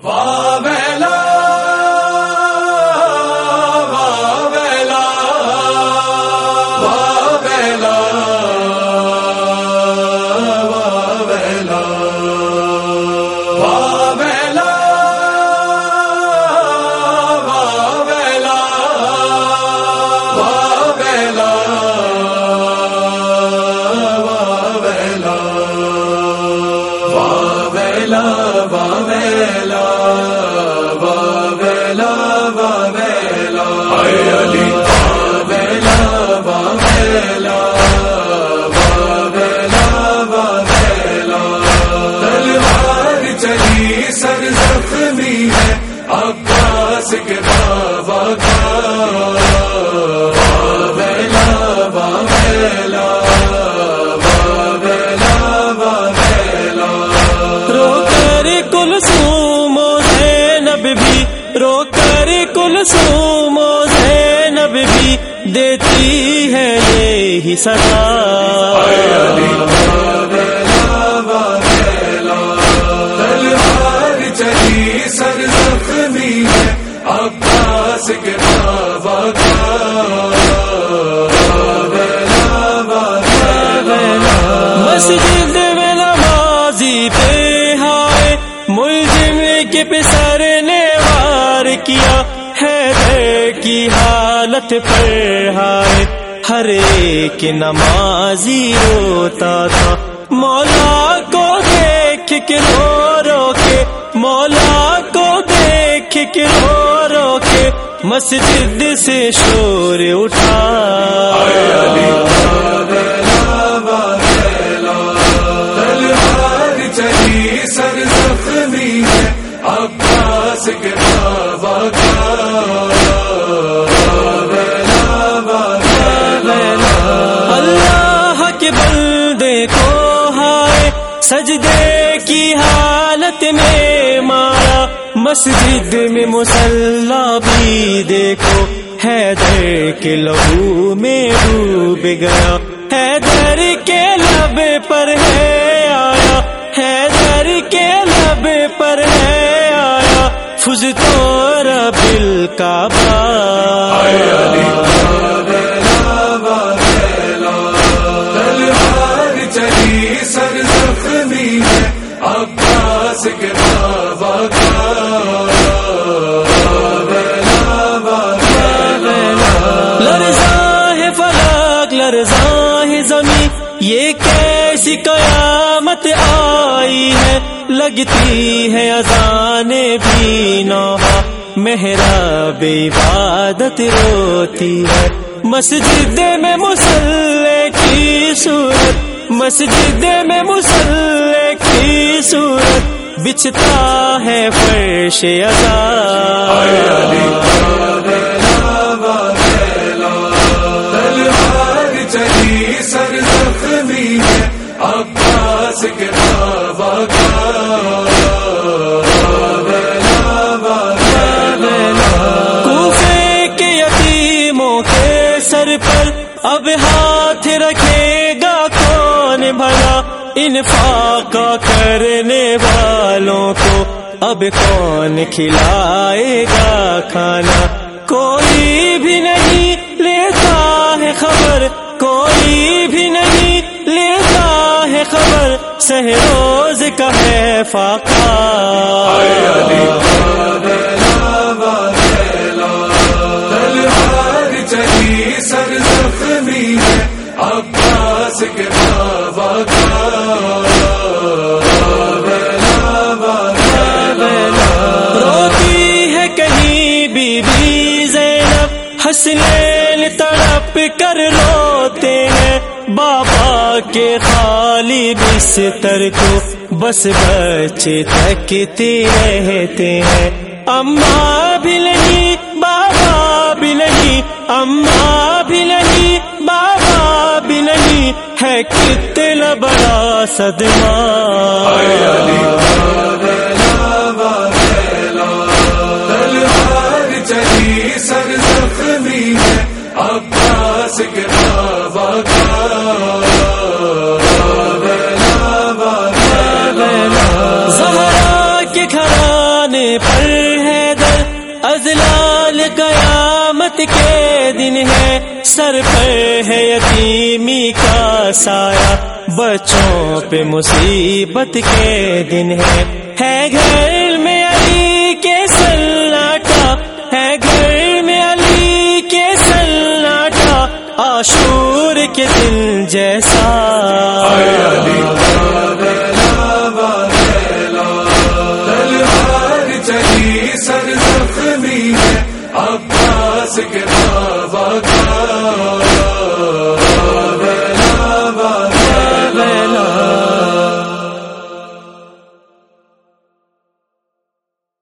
واویلا واویلا واویلا واویلا واویلا واویلا واویلا واویلا واویلا واویلا واویلا اے علی واویلا واویلا واویلا واویلا تلوار چلی سر زخمی ہے عباس کے بابا کا واویلا واویلا واویلا واویلا رو کر کلثوم و زینب بھی، رو کر کلثوم و زینب بھی دیتی ہے یہی صدا۔ اے علی واویلا واویلا تلوار چلی سر زخمی ہے عباس کے بابا کا واویلا واویلا مسجد میں نمازی پہ ہائے ملزم کے پسر نے وار کیا، حیدر کی حالت پر ہائے ہر ایک نمازی روتا تھا، مولا کو دیکھ کے رو رو کے، مولا کو دیکھ کے رو رو کے مسجد سے شور اٹھا۔ اے علی واویلا واویلا تلوار چلی سر زخمی ہے عباس کے بابا کا واویلا واویلا اللہ کے بندے کو ہائے سجدے کی حالت میں مارا، مسجد میں مصلی بھی دیکھو حیدر کے لہو میں ڈوب گیا، حیدر کے لب پر ہے آیا، حیدر کے لب پر ہے آیا فزتو رب الکعبہ۔ اے علی واویلا واویلا تلوار چلی سر زخمی ہے عباس کے بابا کا واویلا واویلا لرزاں ہے فلک لرزاں ہے زمین، یہ کیسی قیامت آئی ہے، لگتی ہے اذانیں بھی نوحہ، محراب عبادت روتی ہے، مسجد میں مصلی کی صورت، مسجد میں مصلی کی صورت بچھتا ہے فرش عزا۔ اے علی واویلا واویلا تلوار چلی سر زخمی ہے عباس کے بابا کا واویلا واویلا کوفے کے یتیموں کے سر پر اب ہاتھ رکھے گا کون بھلا، انفاق کرنے والوں کو اب کون کھلائے گا کھانا، کوئی بھی نہیں لیتا ہے خبر، کوئی بھی نہیں لیتا ہے خبر، سہروز کا ہے فاقہ۔ اے علی واویلا واویلا تلوار چلی سر زخمی ہے عباس کے بابا کا واویلا واویلا روتی ہے کہیں بی بی زینب، حسنین تڑپ کر روتے ہیں، بابا کے خالی بستر کو بس بچے تکتے رہتے ہیں، اماں بھی نہیں بابا بھی نہیں، اماں بھی نہیں بابا بھی نہیں، ہے کتنا بڑا صدمہ۔ اے علی واویلا واویلا تلوار چلی سر زخمی ہے عباس کے بابا کا سر پر ہے یتیمی کا سایہ، بچوں پہ مصیبت کے دن ہے گھر میں علی کے سناٹا، ہے گھر میں علی کے سناٹا، عاشور کے دن جیسا